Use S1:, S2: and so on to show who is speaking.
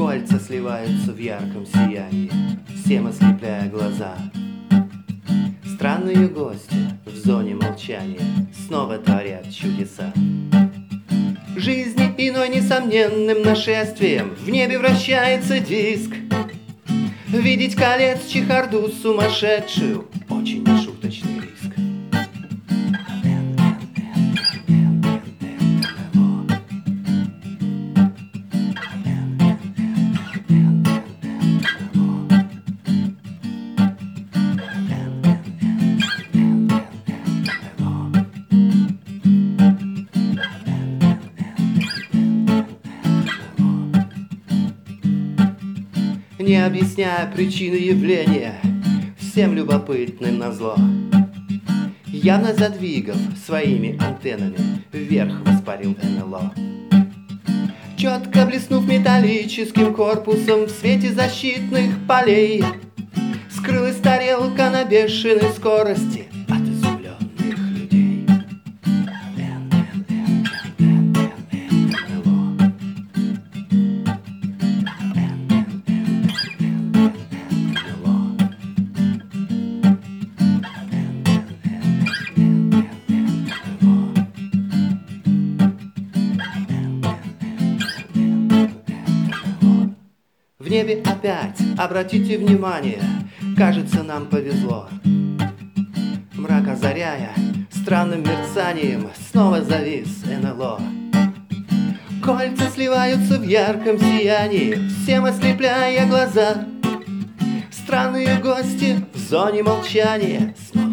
S1: Кольца сливаются в ярком сиянии, всем ослепляя глаза. Странные гости в зоне молчания снова творят чудеса. Жизни иной несомненным нашествием в небе вращается диск. Видеть колец чехарду сумасшедшую очень нешуточный риск. Не объясняя причины явления, всем любопытным назло, явно задвигав своими антеннами, вверх воспарил НЛО. Четко блеснув металлическим корпусом в свете защитных полей, скрылась тарелка на бешеной скорости от изумленных людей. В небе опять, обратите внимание, кажется, нам повезло. Мрак озаряя, странным мерцанием снова завис НЛО. Кольца сливаются в ярком сиянии, всем ослепляя глаза. Странные гости в зоне молчания снова